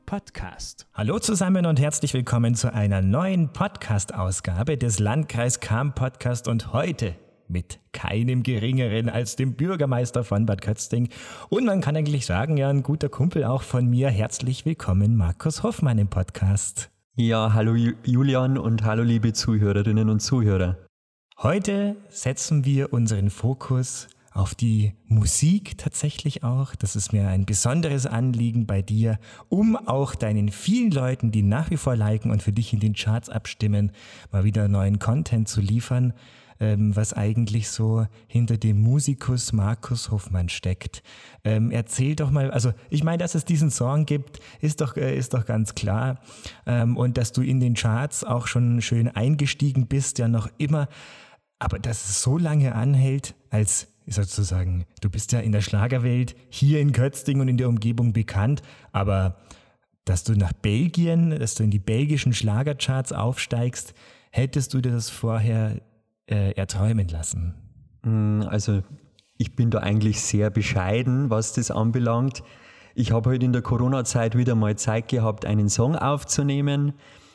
Podcast. Hallo zusammen und herzlich willkommen zu einer neuen Podcast-Ausgabe des Landkreis Cham Podcast und heute mit keinem Geringeren als dem Bürgermeister von Bad Kötzting und man kann eigentlich sagen, ja, ein guter Kumpel auch von mir. Herzlich willkommen, Markus Hoffmann im Podcast. Ja, hallo Julian und hallo liebe Zuhörerinnen und Zuhörer. Heute setzen wir unseren Fokus auf die Musik tatsächlich auch. Das ist mir ein besonderes Anliegen bei dir, um auch deinen vielen Leuten, die nach wie vor liken und für dich in den Charts abstimmen, mal wieder neuen Content zu liefern, was eigentlich so hinter dem Musikus Markus Hoffmann steckt. Erzähl doch mal, also ich meine, dass es diesen Song gibt, ist doch ganz klar. Und dass du in den Charts auch schon schön eingestiegen bist, ja noch immer. Aber dass es so lange anhält, als sozusagen, du bist ja in der Schlagerwelt hier in Kötzting und in der Umgebung bekannt, aber dass du nach Belgien, dass du in die belgischen Schlagercharts aufsteigst, hättest du dir das vorher erträumen lassen? Also ich bin da eigentlich sehr bescheiden, was das anbelangt. Ich habe heute in der Corona-Zeit wieder mal Zeit gehabt, einen Song aufzunehmen.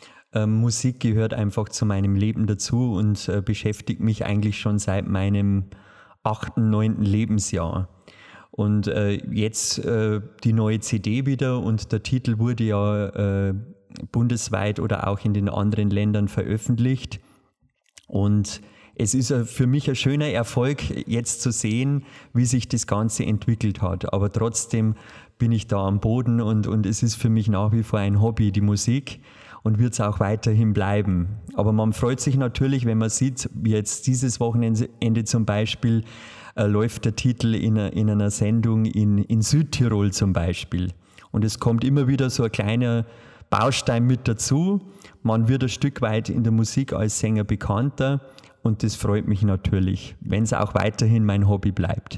Musik gehört einfach zu meinem Leben dazu und beschäftigt mich eigentlich schon seit meinem 8., 9. Lebensjahr. Und jetzt die neue CD wieder und der Titel wurde ja bundesweit oder auch in den anderen Ländern veröffentlicht. Und es ist für mich ein schöner Erfolg, jetzt zu sehen, wie sich das Ganze entwickelt hat. Aber trotzdem bin ich da am Boden und es ist für mich nach wie vor ein Hobby, die Musik. Und wird es auch weiterhin bleiben. Aber man freut sich natürlich, wenn man sieht, wie jetzt dieses Wochenende zum Beispiel läuft der Titel in einer Sendung in Südtirol zum Beispiel. Und es kommt immer wieder so ein kleiner Baustein mit dazu. Man wird ein Stück weit in der Musik als Sänger bekannter und das freut mich natürlich, wenn es auch weiterhin mein Hobby bleibt.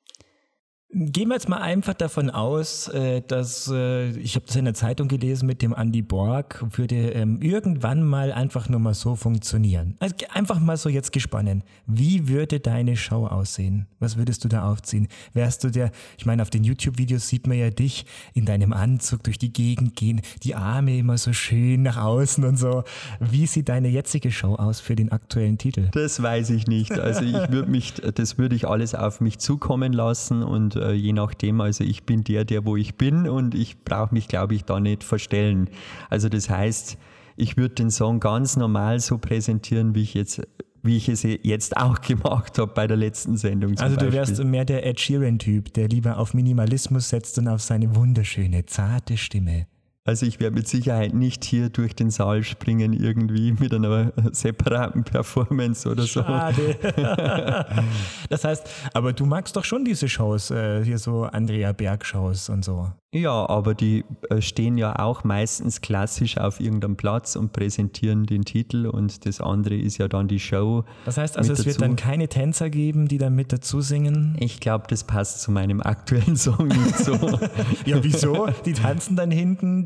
Gehen wir jetzt mal einfach davon aus, dass, ich habe das in der Zeitung gelesen mit dem Andy Borg, würde irgendwann mal einfach nur mal so funktionieren. Also einfach mal so jetzt gesponnen. Wie würde deine Show aussehen? Was würdest du da aufziehen? Wärst du ich meine, auf den YouTube-Videos sieht man ja dich in deinem Anzug durch die Gegend gehen, die Arme immer so schön nach außen und so. Wie sieht deine jetzige Show aus für den aktuellen Titel? Das weiß ich nicht. Also das würde ich alles auf mich zukommen lassen und je nachdem, also ich bin der wo ich bin und ich brauche mich, glaube ich, da nicht verstellen. Also das heißt, ich würde den Song ganz normal so präsentieren, wie ich es jetzt auch gemacht habe bei der letzten Sendung zum Beispiel. Also du wärst mehr der Ed Sheeran-Typ, der lieber auf Minimalismus setzt und auf seine wunderschöne, zarte Stimme. Also ich werde mit Sicherheit nicht hier durch den Saal springen irgendwie mit einer separaten Performance oder so. Schade. Das heißt, aber du magst doch schon diese Shows, hier so Andrea Berg-Shows und so. Ja, aber die stehen ja auch meistens klassisch auf irgendeinem Platz und präsentieren den Titel und das andere ist ja dann die Show. Das heißt also, es wird dann keine Tänzer geben, die dann mit dazu singen? Ich glaube, das passt zu meinem aktuellen Song nicht so. Ja, wieso? Die tanzen dann hinten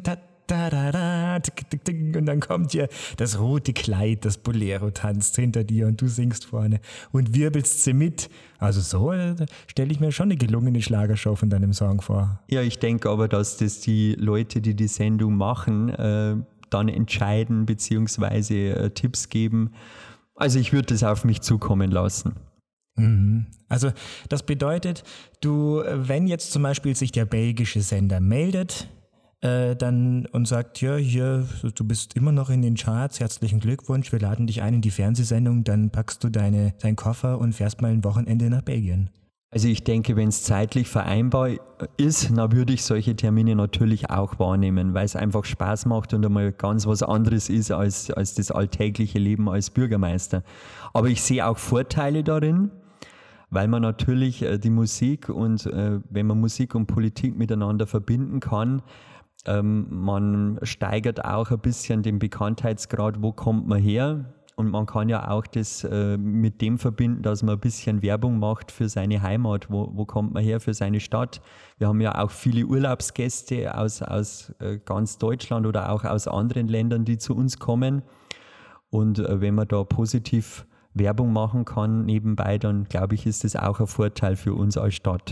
und dann kommt hier das rote Kleid, das Bolero tanzt hinter dir und du singst vorne und wirbelst sie mit. Also so stelle ich mir schon eine gelungene Schlagershow von deinem Song vor. Ja, ich denke aber, dass das die Leute, die die Sendung machen, dann entscheiden bzw. Tipps geben. Also ich würde das auf mich zukommen lassen. Also das bedeutet, wenn jetzt zum Beispiel sich der belgische Sender meldet, dann und sagt, ja, hier, du bist immer noch in den Charts, herzlichen Glückwunsch, wir laden dich ein in die Fernsehsendung, dann packst du deinen Koffer und fährst mal ein Wochenende nach Belgien. Also ich denke, wenn es zeitlich vereinbar ist, dann würde ich solche Termine natürlich auch wahrnehmen, weil es einfach Spaß macht und einmal ganz was anderes ist als das alltägliche Leben als Bürgermeister. Aber ich sehe auch Vorteile darin, weil man natürlich die Musik und wenn man Musik und Politik miteinander verbinden kann, man steigert auch ein bisschen den Bekanntheitsgrad, wo kommt man her? Und man kann ja auch das mit dem verbinden, dass man ein bisschen Werbung macht für seine Heimat. Wo kommt man her für seine Stadt? Wir haben ja auch viele Urlaubsgäste aus ganz Deutschland oder auch aus anderen Ländern, die zu uns kommen. Und wenn man da positiv Werbung machen kann nebenbei, dann glaube ich, ist das auch ein Vorteil für uns als Stadt.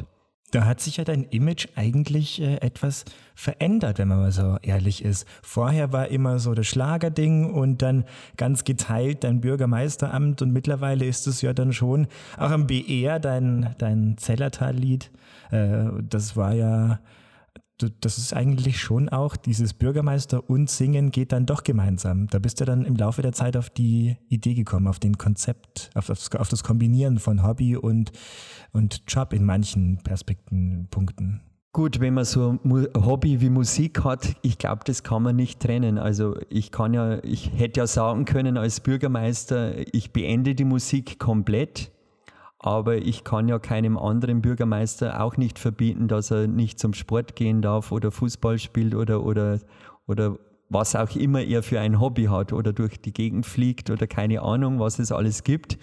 Da hat sich ja dein Image eigentlich etwas verändert, wenn man mal so ehrlich ist. Vorher war immer so das Schlagerding und dann ganz geteilt dein Bürgermeisteramt und mittlerweile ist es ja dann schon auch am BR dein Zellertal-Lied. Das war ja, das ist eigentlich schon auch dieses Bürgermeister und Singen geht dann doch gemeinsam. Da bist du dann im Laufe der Zeit auf die Idee gekommen, auf den Konzept, auf das Kombinieren von Hobby und Job in manchen Punkten. Gut, wenn man so ein Hobby wie Musik hat, ich glaube, das kann man nicht trennen. Also ich hätte ja sagen können als Bürgermeister, ich beende die Musik komplett. Aber ich kann ja keinem anderen Bürgermeister auch nicht verbieten, dass er nicht zum Sport gehen darf oder Fußball spielt oder was auch immer er für ein Hobby hat oder durch die Gegend fliegt oder keine Ahnung, was es alles gibt.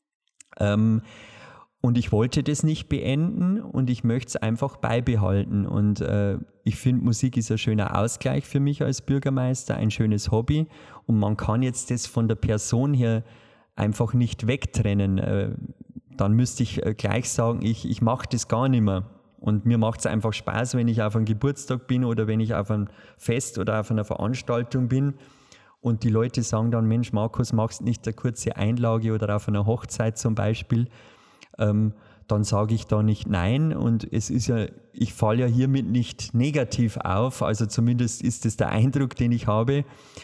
Und ich wollte das nicht beenden und ich möchte es einfach beibehalten. Und ich finde, Musik ist ein schöner Ausgleich für mich als Bürgermeister, ein schönes Hobby. Und man kann jetzt das von der Person her einfach nicht wegtrennen. Dann müsste ich gleich sagen, ich mache das gar nicht mehr. Und mir macht es einfach Spaß, wenn ich auf einem Geburtstag bin oder wenn ich auf einem Fest oder auf einer Veranstaltung bin und die Leute sagen dann, Mensch Markus, machst nicht eine kurze Einlage oder auf einer Hochzeit zum Beispiel, dann sage ich da nicht nein und es ist ja, ich falle ja hiermit nicht negativ auf, also zumindest ist das der Eindruck, den ich habe.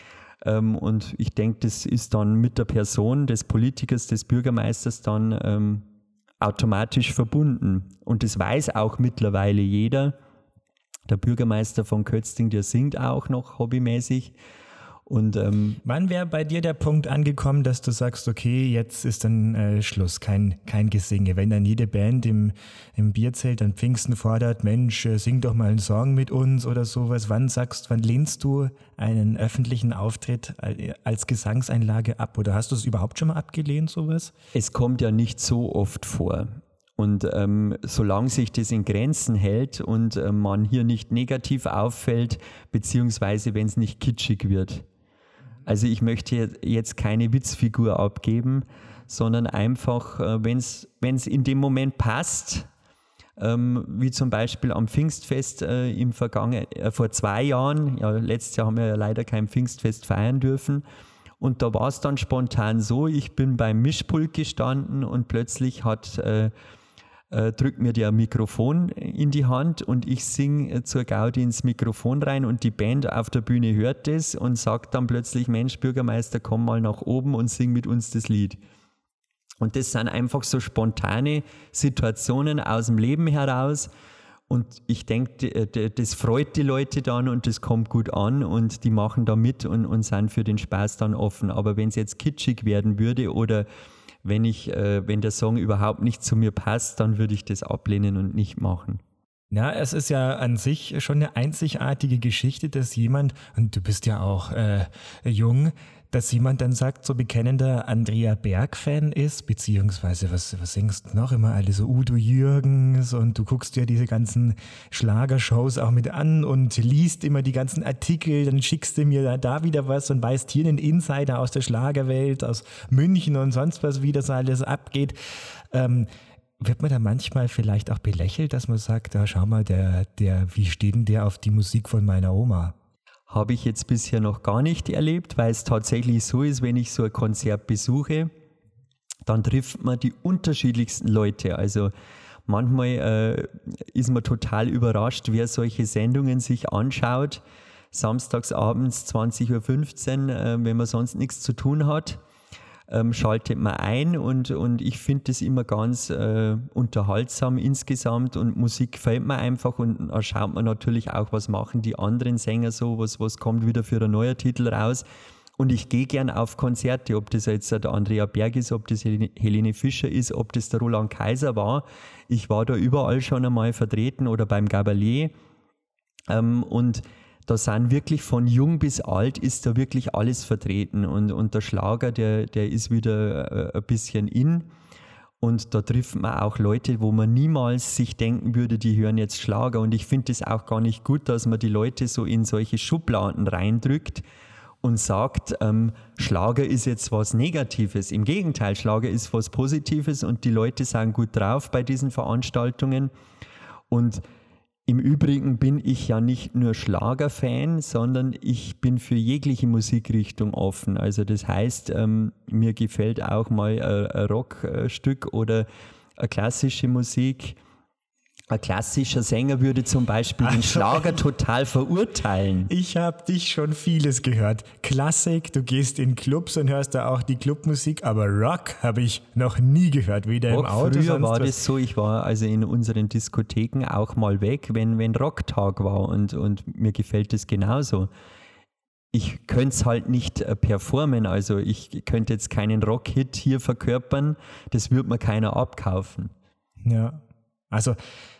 Und ich denke, das ist dann mit der Person des Politikers, des Bürgermeisters dann automatisch verbunden. Und das weiß auch mittlerweile jeder. Der Bürgermeister von Kötzting, der singt auch noch hobbymäßig. Und, wann wäre bei dir der Punkt angekommen, dass du sagst, okay, jetzt ist dann Schluss, kein Gesinge. Wenn dann jede Band im Bierzelt an Pfingsten fordert, Mensch, sing doch mal einen Song mit uns oder sowas. Wann lehnst du einen öffentlichen Auftritt als Gesangseinlage ab? Oder hast du es überhaupt schon mal abgelehnt, sowas? Es kommt ja nicht so oft vor. Und solange sich das in Grenzen hält und man hier nicht negativ auffällt, beziehungsweise wenn es nicht kitschig wird. Also ich möchte jetzt keine Witzfigur abgeben, sondern einfach, wenn es in dem Moment passt, wie zum Beispiel am Pfingstfest vor 2 Jahren, ja, letztes Jahr haben wir ja leider kein Pfingstfest feiern dürfen, und da war es dann spontan so, ich bin beim Mischpult gestanden und plötzlich drückt mir der Mikrofon in die Hand und ich singe zur Gaudi ins Mikrofon rein und die Band auf der Bühne hört das und sagt dann plötzlich, Mensch Bürgermeister, komm mal nach oben und sing mit uns das Lied. Und das sind einfach so spontane Situationen aus dem Leben heraus und ich denke, das freut die Leute dann und das kommt gut an und die machen da mit und sind für den Spaß dann offen. Aber wenn es jetzt kitschig werden würde oder wenn der Song überhaupt nicht zu mir passt, dann würde ich das ablehnen und nicht machen. Ja, es ist ja an sich schon eine einzigartige Geschichte, dass jemand, und du bist ja auch jung, dass jemand dann sagt, so bekennender Andrea Berg-Fan ist, beziehungsweise was singst du noch immer alle, so Udo Jürgens und du guckst dir diese ganzen Schlagershows auch mit an und liest immer die ganzen Artikel, dann schickst du mir da wieder was und weißt hier einen Insider aus der Schlagerwelt, aus München und sonst was, wie das alles abgeht. Wird man da manchmal vielleicht auch belächelt, dass man sagt, da schau mal, wie steht denn der auf die Musik von meiner Oma? Habe ich jetzt bisher noch gar nicht erlebt, weil es tatsächlich so ist, wenn ich so ein Konzert besuche, dann trifft man die unterschiedlichsten Leute. Also manchmal ist man total überrascht, wer solche Sendungen sich anschaut, samstags abends 20.15 Uhr, wenn man sonst nichts zu tun hat. Schaltet man ein und ich finde das immer ganz unterhaltsam insgesamt und Musik gefällt mir einfach und da schaut man natürlich auch, was machen die anderen Sänger so, was kommt wieder für ein neuer Titel raus und ich gehe gern auf Konzerte, ob das jetzt der Andrea Berg ist, ob das Helene Fischer ist, ob das der Roland Kaiser war, ich war da überall schon einmal vertreten oder beim Gabalier und da sind wirklich von jung bis alt ist da wirklich alles vertreten und der Schlager, der ist wieder ein bisschen in und da trifft man auch Leute, wo man niemals sich denken würde, die hören jetzt Schlager und ich finde es auch gar nicht gut, dass man die Leute so in solche Schubladen reindrückt und sagt, Schlager ist jetzt was Negatives. Im Gegenteil, Schlager ist was Positives und die Leute sind gut drauf bei diesen Veranstaltungen. Und im Übrigen bin ich ja nicht nur Schlagerfan, sondern ich bin für jegliche Musikrichtung offen. Also das heißt, mir gefällt auch mal ein Rockstück oder eine klassische Musik. Ein klassischer Sänger würde zum Beispiel den Schlager total verurteilen. Ich habe dich schon vieles gehört. Klassik, du gehst in Clubs und hörst da auch die Clubmusik, aber Rock habe ich noch nie gehört, weder im Auto. Früher war das so, ich war also in unseren Diskotheken auch mal weg, wenn Rocktag war und mir gefällt das genauso. Ich könnte es halt nicht performen, also ich könnte jetzt keinen Rock-Hit hier verkörpern, das würde mir keiner abkaufen. Ja, also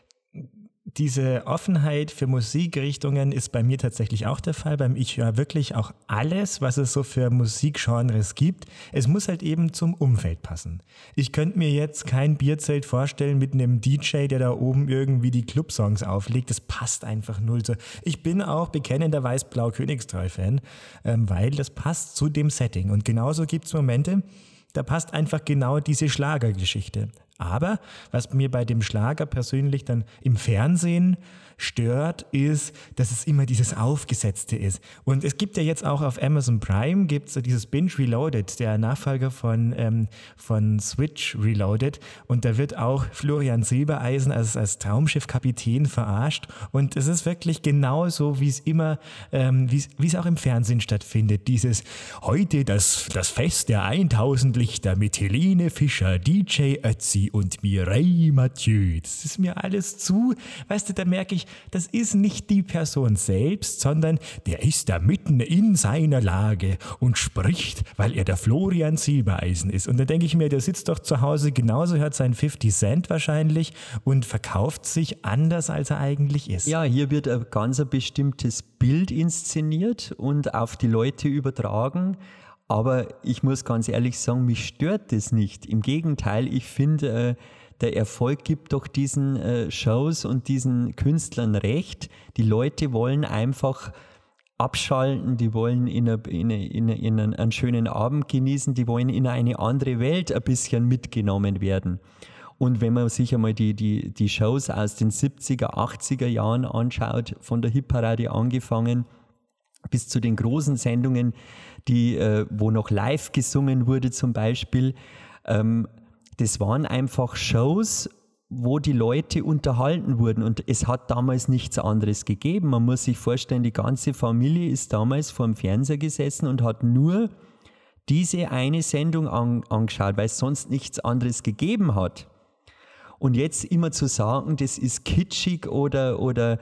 diese Offenheit für Musikrichtungen ist bei mir tatsächlich auch der Fall. Ich höre wirklich auch alles, was es so für Musikgenres gibt. Es muss halt eben zum Umfeld passen. Ich könnte mir jetzt kein Bierzelt vorstellen mit einem DJ, der da oben irgendwie die Clubsongs auflegt. Das passt einfach null so. Ich bin auch bekennender Weiß-Blau-Königstreu-Fan, weil das passt zu dem Setting. Und genauso gibt es Momente, da passt einfach genau diese Schlagergeschichte. Aber was mir bei dem Schlager persönlich dann im Fernsehen stört, ist, dass es immer dieses Aufgesetzte ist. Und es gibt ja jetzt auch auf Amazon Prime, gibt es so dieses Binge Reloaded, der Nachfolger von Switch Reloaded. Und da wird auch Florian Silbereisen als Traumschiffkapitän verarscht. Und es ist wirklich genauso, wie es immer, wie es auch im Fernsehen stattfindet. Dieses heute das Fest der 1000 Lichter mit Helene Fischer, DJ Ötzi und Mireille Mathieu. Das ist mir alles zu, weißt du, da merke ich, das ist nicht die Person selbst, sondern der ist da mitten in seiner Lage und spricht, weil er der Florian Silbereisen ist. Und dann denke ich mir, der sitzt doch zu Hause genauso, hört seinen 50 Cent wahrscheinlich und verkauft sich anders, als er eigentlich ist. Ja, hier wird ein ganz bestimmtes Bild inszeniert und auf die Leute übertragen. Aber ich muss ganz ehrlich sagen, mich stört das nicht. Im Gegenteil, ich finde, der Erfolg gibt doch diesen Shows und diesen Künstlern recht. Die Leute wollen einfach abschalten, die wollen in einen schönen Abend genießen, die wollen in eine andere Welt ein bisschen mitgenommen werden. Und wenn man sich einmal die Shows aus den 70er, 80er Jahren anschaut, von der Hitparade angefangen, bis zu den großen Sendungen, wo noch live gesungen wurde zum Beispiel, das waren einfach Shows, wo die Leute unterhalten wurden und es hat damals nichts anderes gegeben. Man muss sich vorstellen, die ganze Familie ist damals vor dem Fernseher gesessen und hat nur diese eine Sendung angeschaut, weil es sonst nichts anderes gegeben hat. Und jetzt immer zu sagen, das ist kitschig oder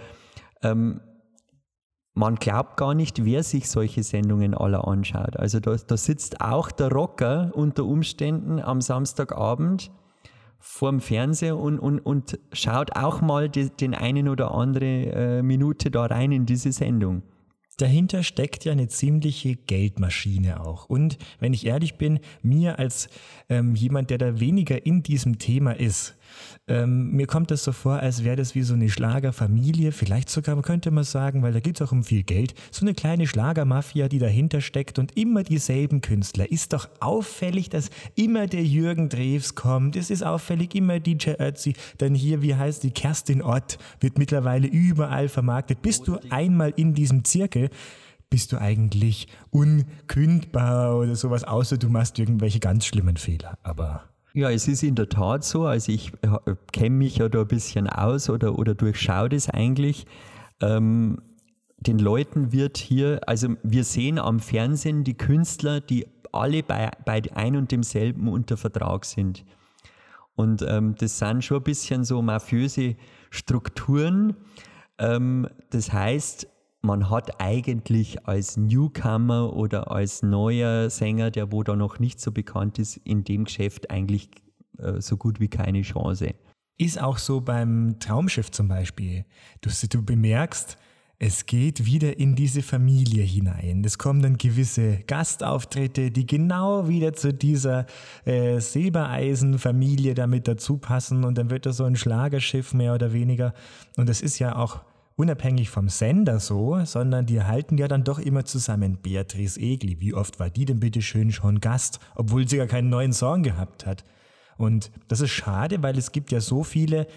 man glaubt gar nicht, wer sich solche Sendungen alle anschaut. Also da sitzt auch der Rocker unter Umständen am Samstagabend vorm Fernseher und schaut auch mal den einen oder andere Minute da rein in diese Sendung. Dahinter steckt ja eine ziemliche Geldmaschine auch. Und wenn ich ehrlich bin, mir als jemand, der da weniger in diesem Thema ist, mir kommt das so vor, als wäre das wie so eine Schlagerfamilie, vielleicht sogar könnte man sagen, weil da geht es auch um viel Geld, so eine kleine Schlagermafia, die dahinter steckt und immer dieselben Künstler. Ist doch auffällig, dass immer der Jürgen Drews kommt, es ist auffällig, immer DJ Ötzi, dann hier, wie heißt die, Kerstin Ott, wird mittlerweile überall vermarktet. Bist du einmal in diesem Zirkel, bist du eigentlich unkündbar oder sowas, außer du machst irgendwelche ganz schlimmen Fehler, aber... Ja, es ist in der Tat so, also ich kenne mich ja da ein bisschen aus oder durchschaue das eigentlich. Den Leuten wird hier, also wir sehen am Fernsehen die Künstler, die alle bei ein und demselben unter Vertrag sind. Und das sind schon ein bisschen so mafiöse Strukturen. Das heißt, man hat eigentlich als Newcomer oder als neuer Sänger, der wo da noch nicht so bekannt ist, in dem Geschäft eigentlich so gut wie keine Chance. Ist auch so beim Traumschiff zum Beispiel. Du bemerkst, es geht wieder in diese Familie hinein. Es kommen dann gewisse Gastauftritte, die genau wieder zu dieser Silbereisen-Familie damit dazu passen und dann wird da so ein Schlagerschiff mehr oder weniger. Und das ist ja auch unabhängig vom Sender so, sondern die halten ja dann doch immer zusammen. Beatrice Egli, wie oft war die denn bitte schön schon Gast, obwohl sie gar keinen neuen Song gehabt hat? Und das ist schade, weil es gibt ja so viele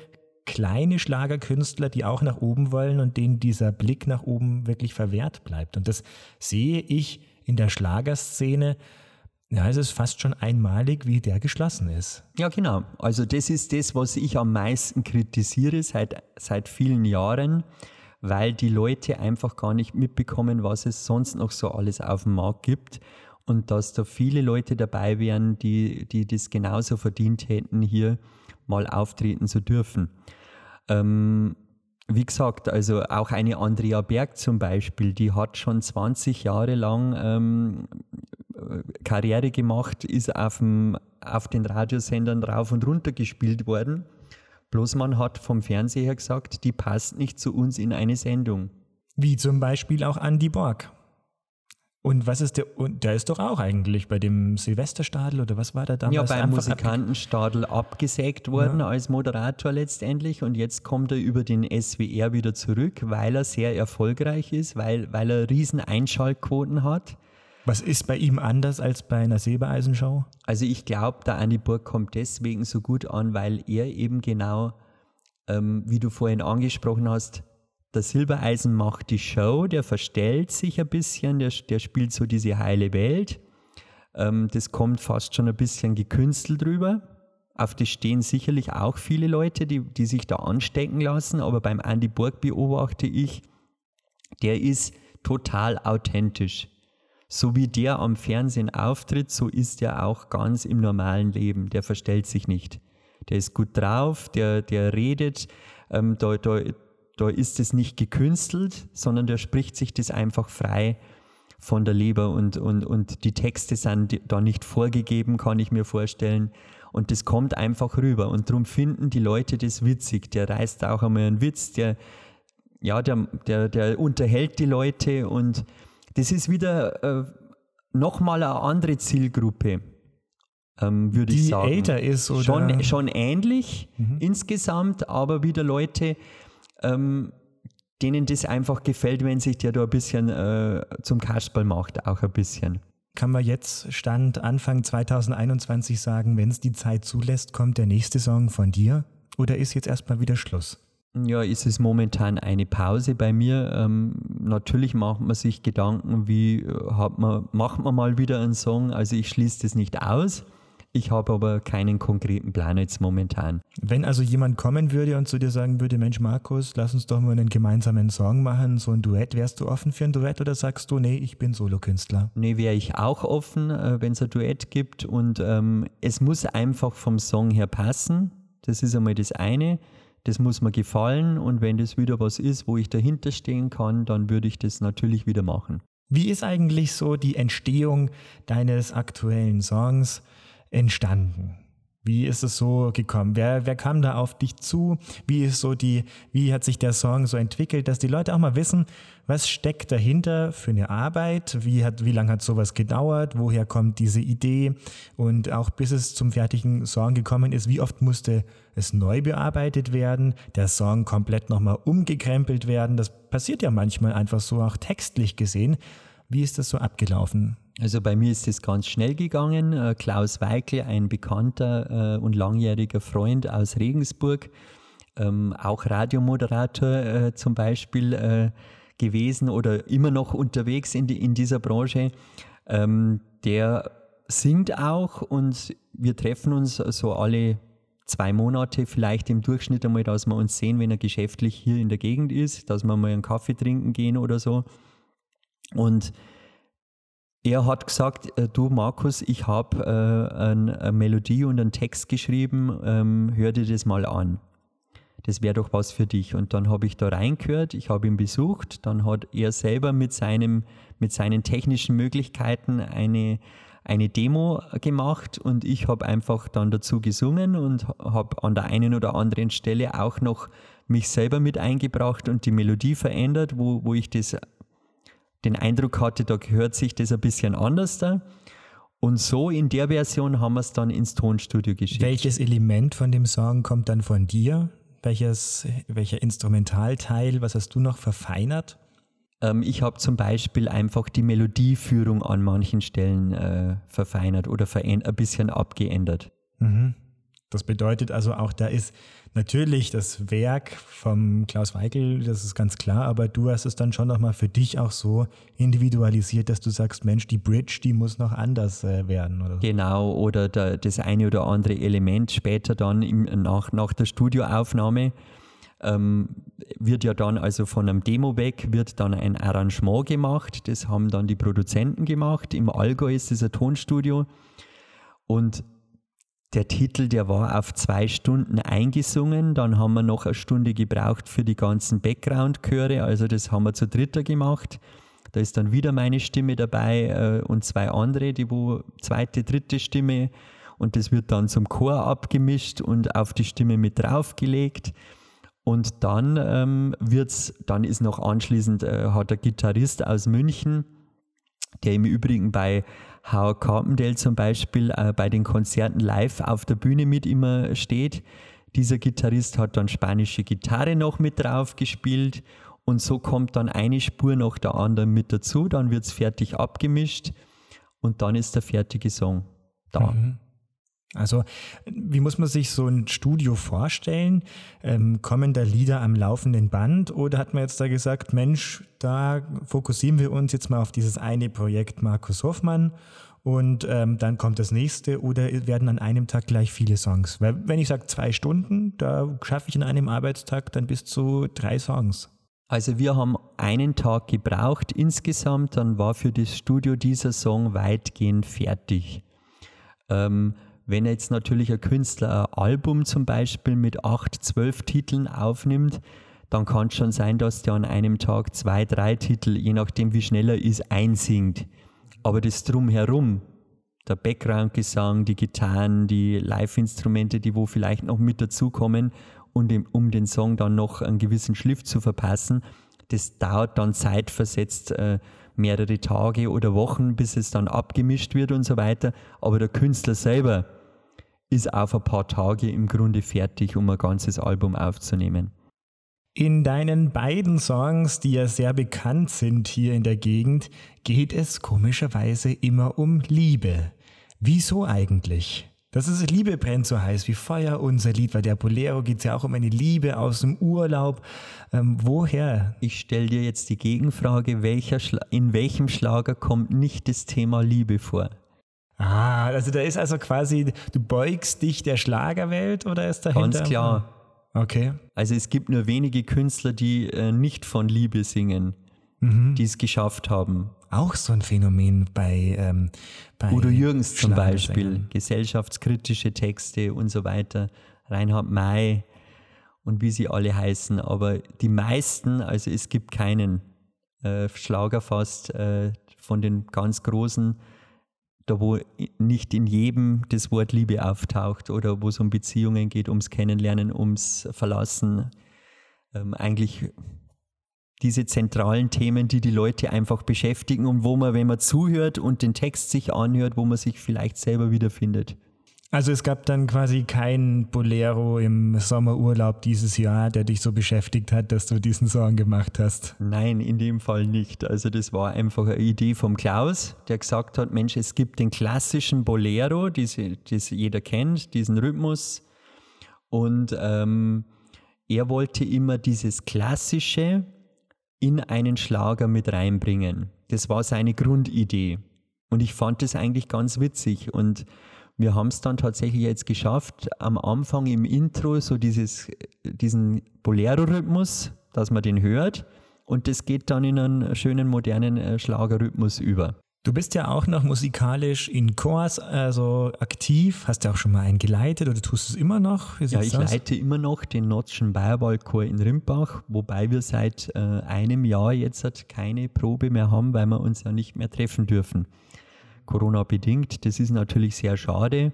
kleine Schlagerkünstler, die auch nach oben wollen und denen dieser Blick nach oben wirklich verwehrt bleibt. Und das sehe ich in der Schlagerszene. Ja, es ist fast schon einmalig, wie der geschlossen ist. Ja, genau. Also das ist das, was ich am meisten kritisiere seit vielen Jahren, weil die Leute einfach gar nicht mitbekommen, was es sonst noch so alles auf dem Markt gibt und dass da viele Leute dabei wären, die das genauso verdient hätten, hier mal auftreten zu dürfen. Wie gesagt, also auch eine Andrea Berg zum Beispiel, die hat schon 20 Jahre lang Karriere gemacht, ist auf den Radiosendern rauf und runter gespielt worden. Bloß man hat vom Fernseher gesagt, die passt nicht zu uns in eine Sendung. Wie zum Beispiel auch Andi Borg. Und was ist der ist doch auch eigentlich bei dem Silvesterstadel oder was war der damals? Ja, beim Musikantenstadel abgesägt worden als Moderator letztendlich und jetzt kommt er über den SWR wieder zurück, weil er sehr erfolgreich ist, weil er riesen Einschaltquoten hat. Was ist bei ihm anders als bei einer Silbereisen-Show? Also ich glaube, der Andi Borg kommt deswegen so gut an, weil er eben genau, wie du vorhin angesprochen hast, der Silbereisen macht die Show, der verstellt sich ein bisschen, der spielt so diese heile Welt. Das kommt fast schon ein bisschen gekünstelt rüber. Auf das stehen sicherlich auch viele Leute, die sich da anstecken lassen, aber beim Andi Borg beobachte ich, der ist total authentisch. So wie der am Fernsehen auftritt, so ist er auch ganz im normalen Leben. Der verstellt sich nicht. Der ist gut drauf, der redet, da ist es nicht gekünstelt, sondern der spricht sich das einfach frei von der Leber und die Texte sind da nicht vorgegeben, kann ich mir vorstellen. Und das kommt einfach rüber und darum finden die Leute das witzig. Der reißt auch einmal einen Witz, der unterhält die Leute und das ist wieder nochmal eine andere Zielgruppe, würde ich sagen. Die älter ist, oder? Schon ähnlich insgesamt, aber wieder Leute, denen das einfach gefällt, wenn sich der da ein bisschen zum Kasperl macht, auch ein bisschen. Kann man jetzt Stand Anfang 2021 sagen, wenn es die Zeit zulässt, kommt der nächste Song von dir? Oder ist jetzt erstmal wieder Schluss? Ja, ist es momentan eine Pause bei mir. Natürlich macht man sich Gedanken, macht man mal wieder einen Song. Also ich schließe das nicht aus. Ich habe aber keinen konkreten Plan jetzt momentan. Wenn also jemand kommen würde und zu dir sagen würde, Mensch Markus, lass uns doch mal einen gemeinsamen Song machen, so ein Duett, wärst du offen für ein Duett oder sagst du, nee, ich bin Solokünstler? Nee, wäre ich auch offen, wenn es ein Duett gibt und es muss einfach vom Song her passen. Das ist einmal das eine. Das muss mir gefallen und wenn das wieder was ist, wo ich dahinter stehen kann, dann würde ich das natürlich wieder machen. Wie ist eigentlich so die Entstehung deines aktuellen Songs entstanden? Wie ist es so gekommen? Wer kam da auf dich zu? Wie hat sich der Song so entwickelt, dass die Leute auch mal wissen, was steckt dahinter für eine Arbeit? Wie lange hat sowas gedauert? Woher kommt diese Idee? Und auch bis es zum fertigen Song gekommen ist, wie oft musste es neu bearbeitet werden? Der Song komplett nochmal umgekrempelt werden? Das passiert ja manchmal einfach so, auch textlich gesehen. Wie ist das so abgelaufen? Also bei mir ist es ganz schnell gegangen. Klaus Weikel, ein bekannter und langjähriger Freund aus Regensburg, auch Radiomoderator zum Beispiel gewesen oder immer noch unterwegs in dieser Branche, der singt auch und wir treffen uns so alle 2 Monate vielleicht im Durchschnitt einmal, dass wir uns sehen, wenn er geschäftlich hier in der Gegend ist, dass wir mal einen Kaffee trinken gehen oder so. Und er hat gesagt, du Markus, ich habe eine Melodie und einen Text geschrieben, hör dir das mal an. Das wäre doch was für dich. Und dann habe ich da reingehört, ich habe ihn besucht, dann hat er selber mit seinen technischen Möglichkeiten eine Demo gemacht und ich habe einfach dann dazu gesungen und habe an der einen oder anderen Stelle auch noch mich selber mit eingebracht und die Melodie verändert, wo ich den Eindruck hatte, da gehört sich das ein bisschen anders da. Und so in der Version haben wir es dann ins Tonstudio geschickt. Welches Element von dem Song kommt dann von dir? Welcher Instrumentalteil, was hast du noch verfeinert? Ich habe zum Beispiel einfach die Melodieführung an manchen Stellen verfeinert oder ein bisschen abgeändert. Mhm. Das bedeutet also auch, da ist natürlich das Werk vom Klaus Weikel, das ist ganz klar, aber du hast es dann schon nochmal für dich auch so individualisiert, dass du sagst, Mensch, die Bridge, die muss noch anders werden. Oder so. Genau, oder das eine oder andere Element später dann nach der Studioaufnahme wird ja dann also von einem Demo weg, wird dann ein Arrangement gemacht, das haben dann die Produzenten gemacht, im Allgäu ist es ein Tonstudio und der Titel, der war auf 2 Stunden eingesungen, dann haben wir noch 1 Stunde gebraucht für die ganzen Background-Chöre, also das haben wir zu dritter gemacht. Da ist dann wieder meine Stimme dabei und 2 andere, die zweite, dritte Stimme und das wird dann zum Chor abgemischt und auf die Stimme mit draufgelegt. Und dann ist noch anschließend, hat der Gitarrist aus München, der im Übrigen bei Howard Carpendale zum Beispiel bei den Konzerten live auf der Bühne mit immer steht. Dieser Gitarrist hat dann spanische Gitarre noch mit drauf gespielt und so kommt dann eine Spur nach der anderen mit dazu, dann wird es fertig abgemischt und dann ist der fertige Song da. Mhm. Also wie muss man sich so ein Studio vorstellen? Kommen da Lieder am laufenden Band oder hat man jetzt da gesagt, Mensch, da fokussieren wir uns jetzt mal auf dieses eine Projekt Markus Hofmann und dann kommt das nächste oder werden an einem Tag gleich viele Songs? Weil wenn ich sage 2 Stunden, da schaffe ich in einem Arbeitstag dann bis zu 3 Songs. Also wir haben einen Tag gebraucht insgesamt, dann war für das Studio dieser Song weitgehend fertig. Wenn jetzt natürlich ein Künstler ein Album zum Beispiel mit 8, 12 Titeln aufnimmt, dann kann es schon sein, dass der an einem Tag 2, 3 Titel, je nachdem wie schnell er ist, einsingt. Aber das Drumherum, der Background-Gesang, die Gitarren, die Live-Instrumente, die wo vielleicht noch mit dazukommen und um den Song dann noch einen gewissen Schliff zu verpassen, das dauert dann zeitversetzt mehrere Tage oder Wochen, bis es dann abgemischt wird und so weiter. Aber der Künstler selber ist auf ein paar Tage im Grunde fertig, um ein ganzes Album aufzunehmen. In deinen beiden Songs, die ja sehr bekannt sind hier in der Gegend, geht es komischerweise immer um Liebe. Wieso eigentlich? Das ist Liebe brennt so heiß wie Feuer, unser Lied, weil der Bolero geht es ja auch um eine Liebe aus dem Urlaub. Woher? Ich stelle dir jetzt die Gegenfrage, in welchem Schlager kommt nicht das Thema Liebe vor? Also da ist also quasi, du beugst dich der Schlagerwelt oder ist dahinter? Ganz klar. Okay. Also es gibt nur wenige Künstler, die nicht von Liebe singen, die es geschafft haben. Auch so ein Phänomen bei Udo Jürgens zum Beispiel, gesellschaftskritische Texte und so weiter, Reinhard May und wie sie alle heißen. Aber die meisten, also es gibt keinen Schlager fast von den ganz Großen, da wo nicht in jedem das Wort Liebe auftaucht oder wo es um Beziehungen geht, ums Kennenlernen, ums Verlassen. Eigentlich diese zentralen Themen, die die Leute einfach beschäftigen und wo man, wenn man zuhört und den Text sich anhört, wo man sich vielleicht selber wiederfindet. Also es gab dann quasi keinen Bolero im Sommerurlaub dieses Jahr, der dich so beschäftigt hat, dass du diesen Song gemacht hast? Nein, in dem Fall nicht. Also das war einfach eine Idee vom Klaus, der gesagt hat, Mensch, es gibt den klassischen Bolero, das jeder kennt, diesen Rhythmus. Und er wollte immer dieses Klassische in einen Schlager mit reinbringen. Das war seine Grundidee. Und ich fand das eigentlich ganz witzig. Und wir haben es dann tatsächlich jetzt geschafft, am Anfang im Intro so diesen Bolero-Rhythmus, dass man den hört. Und das geht dann in einen schönen modernen Schlagerrhythmus über. Du bist ja auch noch musikalisch in Chors aktiv. Hast du auch schon mal einen geleitet oder tust du es immer noch? Ja, ich leite immer noch den Nordischen Bayerwaldchor in Rimbach, wobei wir seit einem Jahr jetzt keine Probe mehr haben, weil wir uns ja nicht mehr treffen dürfen. Corona-bedingt. Das ist natürlich sehr schade,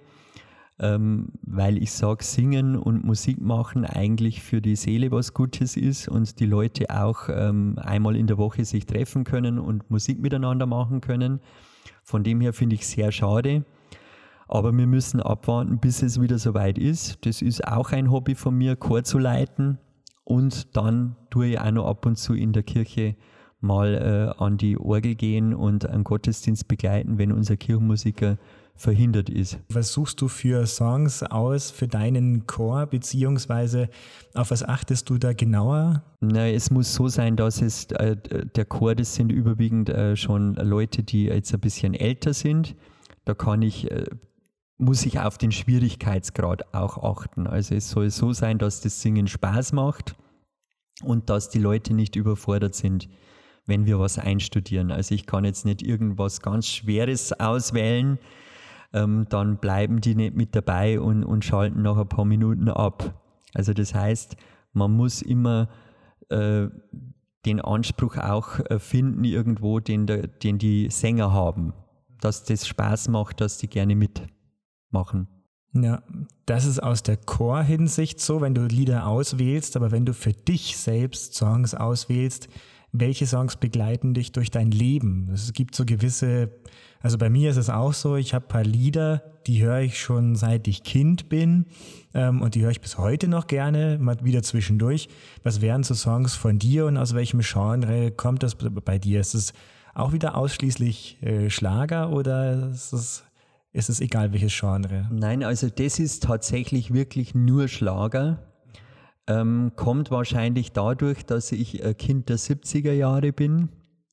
weil ich sage, Singen und Musik machen eigentlich für die Seele was Gutes ist und die Leute auch einmal in der Woche sich treffen können und Musik miteinander machen können. Von dem her finde ich es sehr schade. Aber wir müssen abwarten, bis es wieder soweit ist. Das ist auch ein Hobby von mir, Chor zu leiten. Und dann tue ich auch noch ab und zu in der Kirche mal an die Orgel gehen und einen Gottesdienst begleiten, wenn unser Kirchenmusiker verhindert ist. Was suchst du für Songs aus für deinen Chor, beziehungsweise auf was achtest du da genauer? Na, es muss so sein, dass der Chor, das sind überwiegend schon Leute, die jetzt ein bisschen älter sind. Da muss ich auf den Schwierigkeitsgrad auch achten. Also es soll so sein, dass das Singen Spaß macht und dass die Leute nicht überfordert sind, wenn wir was einstudieren. Also ich kann jetzt nicht irgendwas ganz Schweres auswählen, dann bleiben die nicht mit dabei und schalten nach ein paar Minuten ab. Also das heißt, man muss immer den Anspruch auch finden irgendwo, den die Sänger haben, dass das Spaß macht, dass die gerne mitmachen. Ja, das ist aus der Chorhinsicht so, wenn du Lieder auswählst, aber wenn du für dich selbst Songs auswählst, welche Songs begleiten dich durch dein Leben? Es gibt so gewisse, also bei mir ist es auch so, ich habe ein paar Lieder, die höre ich schon seit ich Kind bin und die höre ich bis heute noch gerne, mal wieder zwischendurch. Was wären so Songs von dir und aus welchem Genre kommt das bei dir? Ist es auch wieder ausschließlich Schlager oder ist es egal welches Genre? Nein, also das ist tatsächlich wirklich nur Schlager. Kommt wahrscheinlich dadurch, dass ich ein Kind der 70er Jahre bin,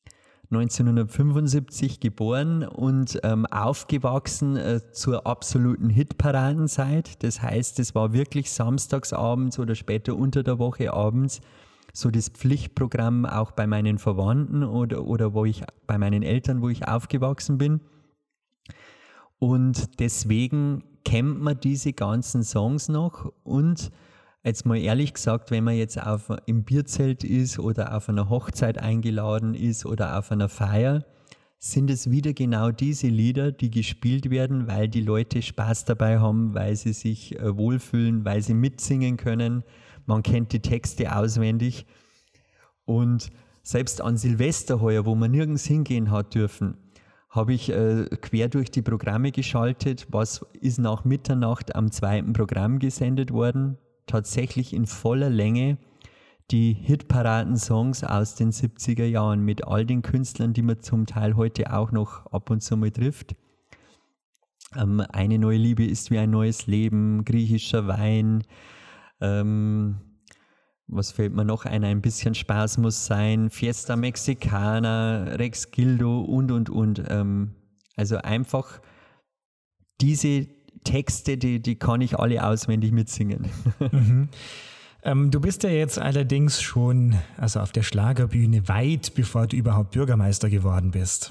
1975 geboren und aufgewachsen zur absoluten Hitparadenzeit. Das heißt, es war wirklich samstagsabends oder später unter der Woche abends so das Pflichtprogramm auch bei meinen Verwandten oder bei meinen Eltern, wo ich aufgewachsen bin. Und deswegen kennt man diese ganzen Songs noch und jetzt mal ehrlich gesagt, wenn man jetzt im Bierzelt ist oder auf einer Hochzeit eingeladen ist oder auf einer Feier, sind es wieder genau diese Lieder, die gespielt werden, weil die Leute Spaß dabei haben, weil sie sich wohlfühlen, weil sie mitsingen können. Man kennt die Texte auswendig. Und selbst an Silvester heuer, wo man nirgends hingehen hat dürfen, habe ich quer durch die Programme geschaltet. Was ist nach Mitternacht am 2. Programm gesendet worden? Tatsächlich in voller Länge die Hitparaden-Songs aus den 70er Jahren mit all den Künstlern, die man zum Teil heute auch noch ab und zu mal trifft. Eine neue Liebe ist wie ein neues Leben, griechischer Wein, was fällt mir noch ein? Ein bisschen Spaß muss sein, Fiesta Mexicana, Rex Gildo und. Also einfach diese Texte, die kann ich alle auswendig mitsingen. Mhm. Du bist ja jetzt allerdings schon auf der Schlagerbühne weit bevor du überhaupt Bürgermeister geworden bist.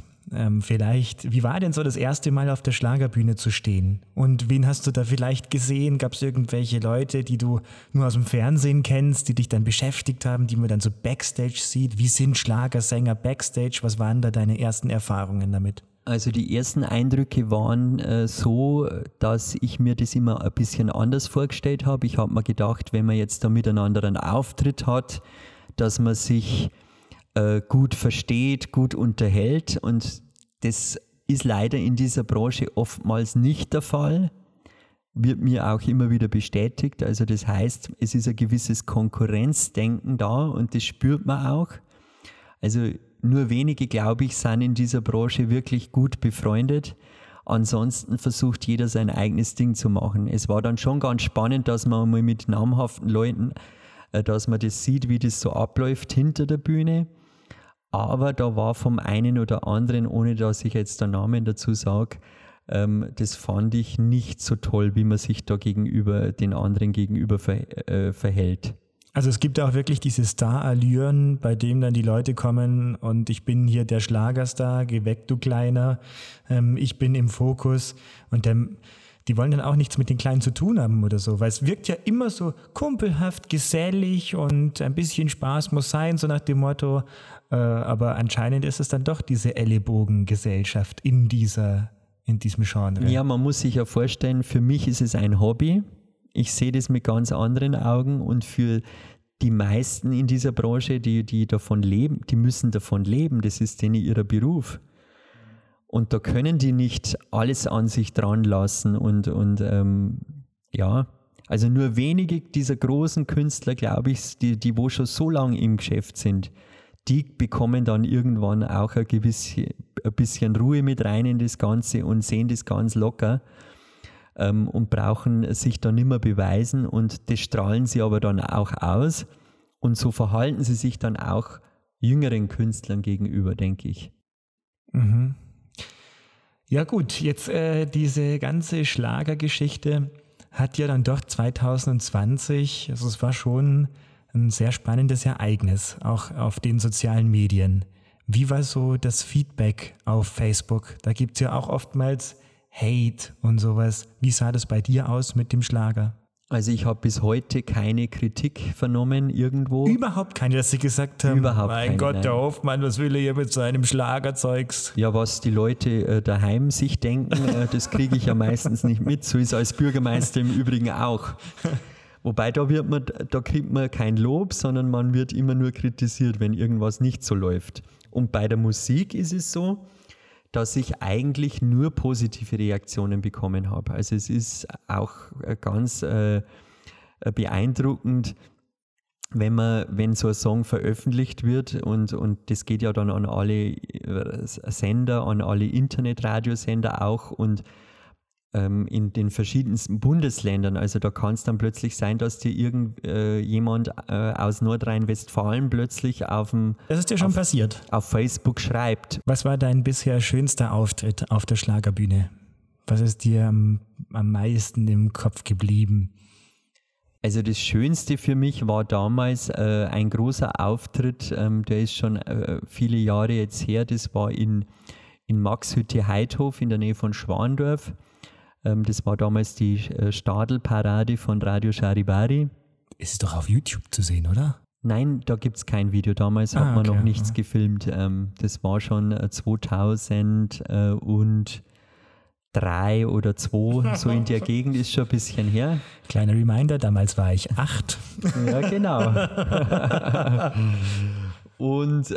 Wie war denn so das erste Mal auf der Schlagerbühne zu stehen? Und wen hast du da vielleicht gesehen? Gab es irgendwelche Leute, die du nur aus dem Fernsehen kennst, die dich dann beschäftigt haben, die man dann so Backstage sieht? Wie sind Schlagersänger Backstage? Was waren da deine ersten Erfahrungen damit? Also die ersten Eindrücke waren so, dass ich mir das immer ein bisschen anders vorgestellt habe. Ich habe mir gedacht, wenn man jetzt da miteinander einen Auftritt hat, dass man sich gut versteht, gut unterhält, und das ist leider in dieser Branche oftmals nicht der Fall. Wird mir auch immer wieder bestätigt. Also das heißt, es ist ein gewisses Konkurrenzdenken da und das spürt man auch. Also nur wenige, glaube ich, sind in dieser Branche wirklich gut befreundet. Ansonsten versucht jeder sein eigenes Ding zu machen. Es war dann schon ganz spannend, dass man mal mit namhaften Leuten, dass man das sieht, wie das so abläuft hinter der Bühne. Aber da war vom einen oder anderen, ohne dass ich jetzt den Namen dazu sage, das fand ich nicht so toll, wie man sich da den anderen gegenüber verhält. Also es gibt auch wirklich diese Star-Allüren, bei denen dann die Leute kommen und ich bin hier der Schlagerstar, geh weg du Kleiner, ich bin im Fokus, und die wollen dann auch nichts mit den Kleinen zu tun haben oder so, weil es wirkt ja immer so kumpelhaft, gesellig und ein bisschen Spaß muss sein, so nach dem Motto, aber anscheinend ist es dann doch diese Ellenbogengesellschaft in diesem Genre. Ja, man muss sich ja vorstellen, für mich ist es ein Hobby. Ich sehe das mit ganz anderen Augen, und für die meisten in dieser Branche, die davon leben, die müssen davon leben, das ist denen ihr Beruf. Und da können die nicht alles an sich dran lassen also nur wenige dieser großen Künstler, glaube ich, die wo schon so lange im Geschäft sind, die bekommen dann irgendwann auch ein bisschen Ruhe mit rein in das Ganze und sehen das ganz locker und brauchen sich dann nicht mehr beweisen und das strahlen sie aber dann auch aus und so verhalten sie sich dann auch jüngeren Künstlern gegenüber, denke ich. Mhm. Ja gut, jetzt diese ganze Schlagergeschichte hat ja dann doch 2020, also es war schon ein sehr spannendes Ereignis, auch auf den sozialen Medien. Wie war so das Feedback auf Facebook? Da gibt es ja auch oftmals Hate und sowas. Wie sah das bei dir aus mit dem Schlager? Also ich habe bis heute keine Kritik vernommen irgendwo. Überhaupt keine, dass sie gesagt haben, Überhaupt mein keine, Gott, nein. der Hoffmann, was will er hier mit seinem Schlagerzeugs? Ja, was die Leute daheim sich denken, das kriege ich ja meistens nicht mit. So ist als Bürgermeister im Übrigen auch. Wobei da kriegt man kein Lob, sondern man wird immer nur kritisiert, wenn irgendwas nicht so läuft. Und bei der Musik ist es so, dass ich eigentlich nur positive Reaktionen bekommen habe. Also es ist auch ganz beeindruckend, wenn so ein Song veröffentlicht wird und das geht ja dann an alle Sender, an alle Internetradiosender auch und in den verschiedensten Bundesländern. Also da kann es dann plötzlich sein, dass dir jemand aus Nordrhein-Westfalen plötzlich Das ist dir schon passiert. auf Facebook schreibt. Was war dein bisher schönster Auftritt auf der Schlagerbühne? Was ist dir am meisten im Kopf geblieben? Also das Schönste für mich war damals ein großer Auftritt, der ist schon viele Jahre jetzt her, das war in Maxhütte-Heidhof in der Nähe von Schwandorf. Das war damals die Stadelparade von Radio Charivari. Ist es doch auf YouTube zu sehen, oder? Nein, da gibt es kein Video. Damals hat man noch nichts gefilmt. Das war schon 2003 oder 2002, so in der Gegend, ist schon ein bisschen her. Kleiner Reminder, damals war ich 8. Ja, genau. Und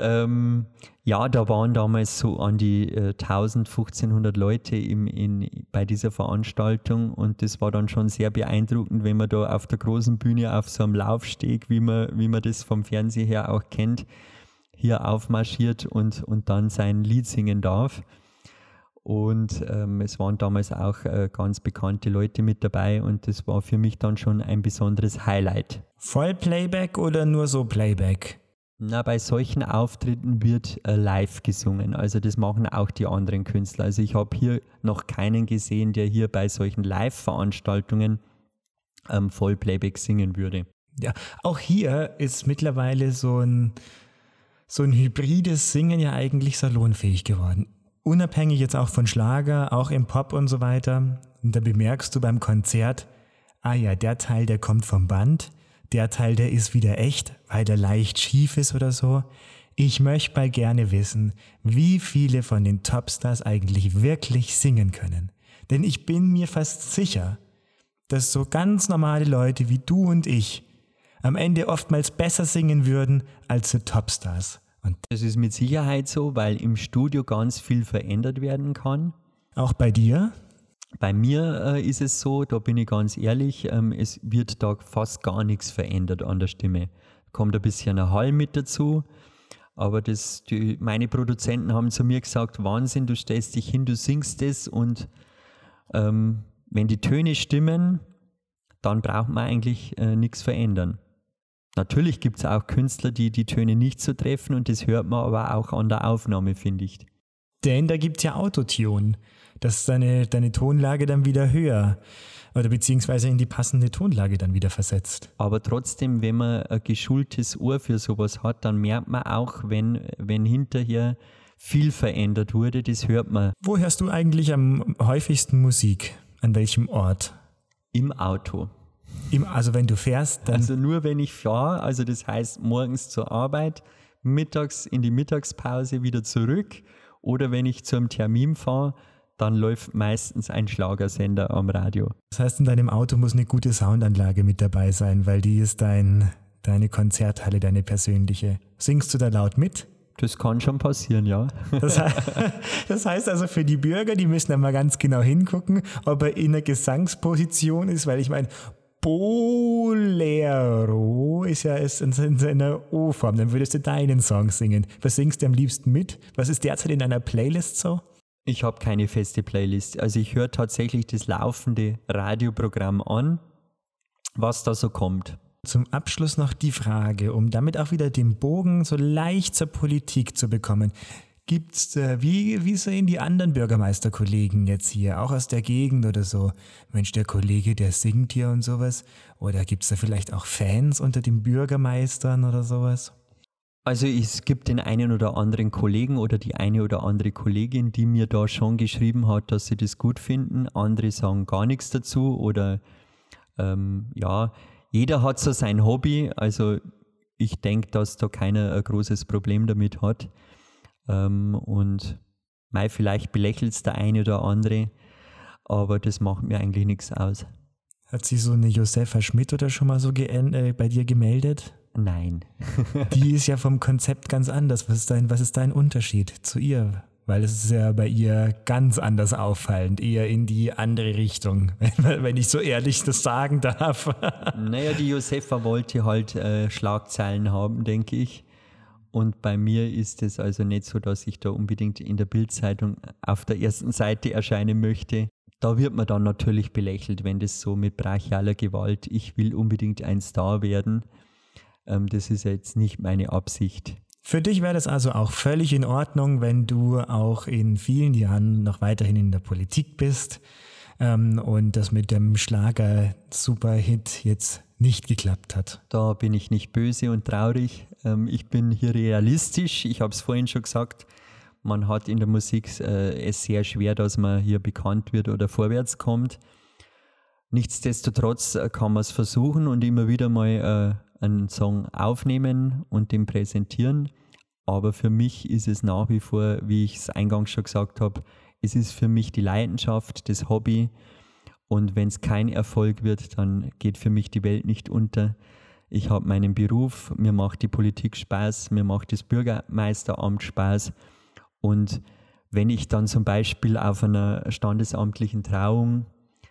da waren damals so an die 1500 Leute bei dieser Veranstaltung und das war dann schon sehr beeindruckend, wenn man da auf der großen Bühne auf so einem Laufsteg, wie man das vom Fernsehen her auch kennt, hier aufmarschiert und dann sein Lied singen darf. Und es waren damals auch ganz bekannte Leute mit dabei und das war für mich dann schon ein besonderes Highlight. Vollplayback oder nur so Playback? Na, bei solchen Auftritten wird live gesungen. Also das machen auch die anderen Künstler. Also ich habe hier noch keinen gesehen, der hier bei solchen Live-Veranstaltungen Vollplayback singen würde. Ja, auch hier ist mittlerweile so ein hybrides Singen ja eigentlich salonfähig geworden. Unabhängig jetzt auch von Schlager, auch im Pop und so weiter. Und da bemerkst du beim Konzert, der Teil, der kommt vom Band, der Teil, der ist wieder echt, weil der leicht schief ist oder so. Ich möchte mal gerne wissen, wie viele von den Topstars eigentlich wirklich singen können. Denn ich bin mir fast sicher, dass so ganz normale Leute wie du und ich am Ende oftmals besser singen würden als so Topstars. Und das ist mit Sicherheit so, weil im Studio ganz viel verändert werden kann. Auch bei dir? Bei mir ist es so, da bin ich ganz ehrlich, es wird da fast gar nichts verändert an der Stimme. Kommt ein bisschen ein Hall mit dazu, aber meine Produzenten haben zu mir gesagt, Wahnsinn, du stellst dich hin, du singst es und wenn die Töne stimmen, dann braucht man eigentlich nichts verändern. Natürlich gibt es auch Künstler, die Töne nicht so treffen und das hört man aber auch an der Aufnahme, finde ich. Denn da gibt es ja Autotune, dass deine Tonlage dann wieder höher oder beziehungsweise in die passende Tonlage dann wieder versetzt. Aber trotzdem, wenn man ein geschultes Ohr für sowas hat, dann merkt man auch, wenn hinterher viel verändert wurde, das hört man. Wo hörst du eigentlich am häufigsten Musik? An welchem Ort? Im Auto. Also wenn du fährst, dann... Also nur wenn ich fahre, also das heißt morgens zur Arbeit, mittags in die Mittagspause wieder zurück oder wenn ich zu einem Termin fahre, dann läuft meistens ein Schlagersender am Radio. Das heißt, in deinem Auto muss eine gute Soundanlage mit dabei sein, weil die ist deine Konzerthalle, deine persönliche. Singst du da laut mit? Das kann schon passieren, ja. Das heißt also für die Bürger, die müssen einmal ganz genau hingucken, ob er in einer Gesangsposition ist, weil ich meine, Bolero ist ja in seiner O-Form. Dann würdest du deinen Song singen. Was singst du am liebsten mit? Was ist derzeit in deiner Playlist so? Ich habe keine feste Playlist. Also ich höre tatsächlich das laufende Radioprogramm an, was da so kommt. Zum Abschluss noch die Frage, um damit auch wieder den Bogen so leicht zur Politik zu bekommen. Gibt's wie sehen die anderen Bürgermeisterkollegen jetzt hier, auch aus der Gegend oder so? Mensch, der Kollege, der singt hier und sowas. Oder gibt es da vielleicht auch Fans unter den Bürgermeistern oder sowas? Also es gibt den einen oder anderen Kollegen oder die eine oder andere Kollegin, die mir da schon geschrieben hat, dass sie das gut finden. Andere sagen gar nichts dazu oder jeder hat so sein Hobby. Also ich denke, dass da keiner ein großes Problem damit hat. Und vielleicht belächelt es der eine oder andere, aber das macht mir eigentlich nichts aus. Hat sich so eine Josefa Schmidt oder schon mal so bei dir gemeldet? Nein. Die ist ja vom Konzept ganz anders. Was ist dein Unterschied zu ihr? Weil es ist ja bei ihr ganz anders auffallend, eher in die andere Richtung, wenn ich so ehrlich das sagen darf. Naja, die Josefa wollte halt Schlagzeilen haben, denke ich. Und bei mir ist es also nicht so, dass ich da unbedingt in der Bild-Zeitung auf der ersten Seite erscheinen möchte. Da wird man dann natürlich belächelt, wenn das so mit brachialer Gewalt, ich will unbedingt ein Star werden. Das ist jetzt nicht meine Absicht. Für dich wäre das also auch völlig in Ordnung, wenn du auch in vielen Jahren noch weiterhin in der Politik bist und das mit dem Schlager-Superhit jetzt nicht geklappt hat. Da bin ich nicht böse und traurig. Ich bin hier realistisch. Ich habe es vorhin schon gesagt, man hat in der Musik es sehr schwer, dass man hier bekannt wird oder vorwärts kommt. Nichtsdestotrotz kann man es versuchen und immer wieder mal einen Song aufnehmen und den präsentieren. Aber für mich ist es nach wie vor, wie ich es eingangs schon gesagt habe, es ist für mich die Leidenschaft, das Hobby. Und wenn es kein Erfolg wird, dann geht für mich die Welt nicht unter. Ich habe meinen Beruf, mir macht die Politik Spaß, mir macht das Bürgermeisteramt Spaß. Und wenn ich dann zum Beispiel auf einer standesamtlichen Trauung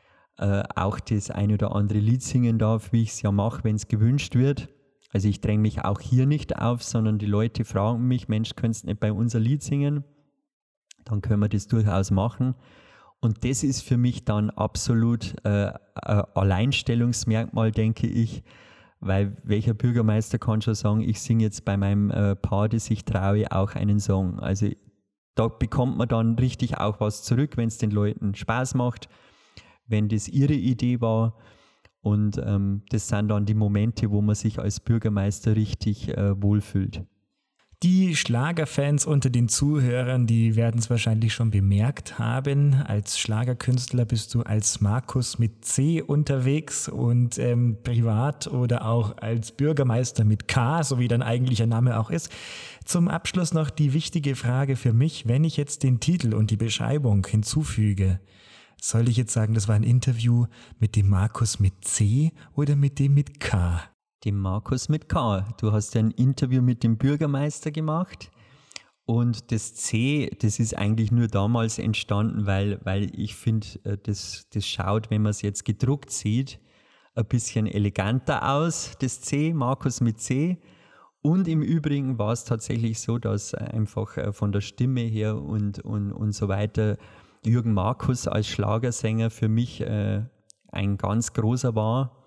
auch das ein oder andere Lied singen darf, wie ich es ja mache, wenn es gewünscht wird. Also ich dränge mich auch hier nicht auf, sondern die Leute fragen mich, Mensch, könntest du nicht bei uns ein Lied singen? Dann können wir das durchaus machen. Und das ist für mich dann absolut ein Alleinstellungsmerkmal, denke ich, weil welcher Bürgermeister kann schon sagen, ich singe jetzt bei meinem Paar, das ich traue, auch einen Song. Also da bekommt man dann richtig auch was zurück, wenn es den Leuten Spaß macht, wenn das ihre Idee war. Und das sind dann die Momente, wo man sich als Bürgermeister richtig wohlfühlt. Die Schlagerfans unter den Zuhörern, die werden es wahrscheinlich schon bemerkt haben. Als Schlagerkünstler bist du als Markus mit C unterwegs und privat oder auch als Bürgermeister mit K, so wie dein eigentlicher Name auch ist. Zum Abschluss noch die wichtige Frage für mich, wenn ich jetzt den Titel und die Beschreibung hinzufüge, soll ich jetzt sagen, das war ein Interview mit dem Markus mit C oder mit dem mit K? Dem Markus mit K. Du hast ja ein Interview mit dem Bürgermeister gemacht und das C, das ist eigentlich nur damals entstanden, weil ich finde, das schaut, wenn man es jetzt gedruckt sieht, ein bisschen eleganter aus, das C, Markus mit C. Und im Übrigen war es tatsächlich so, dass einfach von der Stimme her und so weiter Jürgen Markus als Schlagersänger für mich ein ganz großer war.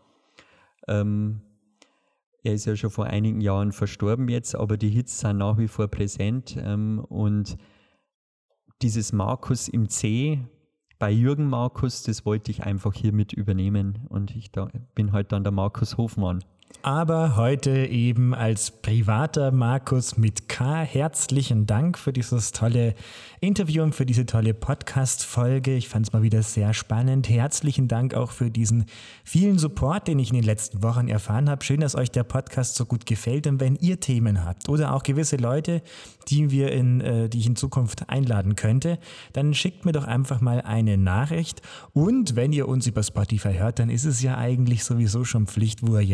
Er ist ja schon vor einigen Jahren verstorben jetzt, aber die Hits sind nach wie vor präsent. Und dieses Markus im C bei Jürgen Markus, das wollte ich einfach hiermit übernehmen. Und ich bin halt dann der Markus Hofmann. Aber heute eben als privater Markus mit K. Herzlichen Dank für dieses tolle Interview und für diese tolle Podcast-Folge. Ich fand es mal wieder sehr spannend. Herzlichen Dank auch für diesen vielen Support, den ich in den letzten Wochen erfahren habe. Schön, dass euch der Podcast so gut gefällt. Und wenn ihr Themen habt oder auch gewisse Leute, die ich in Zukunft einladen könnte, dann schickt mir doch einfach mal eine Nachricht. Und wenn ihr uns über Spotify hört, dann ist es ja eigentlich sowieso schon Pflicht, wo ihr jetzt hin müsst.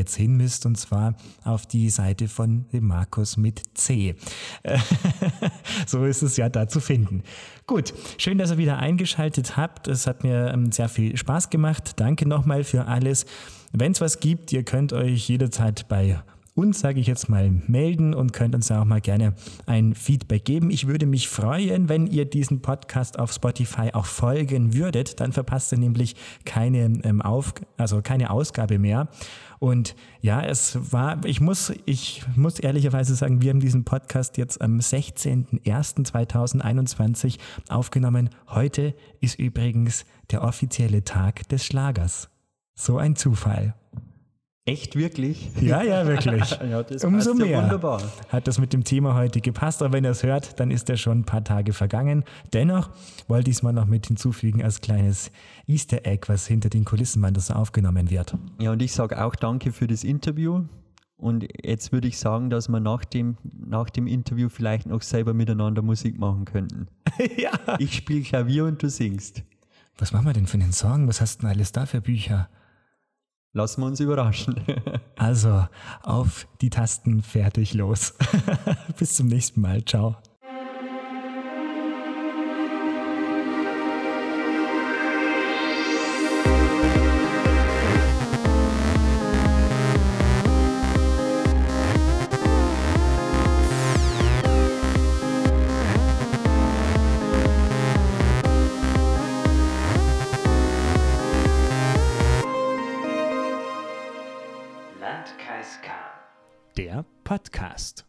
bist, und zwar auf die Seite von dem Markus mit C. So ist es ja da zu finden. Gut, schön, dass ihr wieder eingeschaltet habt. Es hat mir sehr viel Spaß gemacht. Danke nochmal für alles. Wenn es was gibt, ihr könnt euch jederzeit bei uns, sage ich jetzt mal, melden und könnt uns ja auch mal gerne ein Feedback geben. Ich würde mich freuen, wenn ihr diesen Podcast auf Spotify auch folgen würdet. Dann verpasst ihr nämlich keine Ausgabe mehr. Und ja, ich muss ehrlicherweise sagen, wir haben diesen Podcast jetzt am 16.01.2021 aufgenommen. Heute ist übrigens der offizielle Tag des Schlagers. So ein Zufall. Echt, wirklich? Ja, wirklich. Ja, das Umso passt ja mehr wunderbar. hat das mit dem Thema heute gepasst. Aber wenn ihr es hört, dann ist ja schon ein paar Tage vergangen. Dennoch wollte ich es mal noch mit hinzufügen als kleines Easter Egg, was hinter den Kulissen wann das aufgenommen wird. Ja, und ich sage auch danke für das Interview. Und jetzt würde ich sagen, dass wir nach dem Interview vielleicht noch selber miteinander Musik machen könnten. Ja. Ich spiele Klavier und du singst. Was machen wir denn für einen Song? Was hast du denn alles da für Bücher? Lassen wir uns überraschen. Also, auf die Tasten, fertig, los. Bis zum nächsten Mal. Ciao. Der Podcast.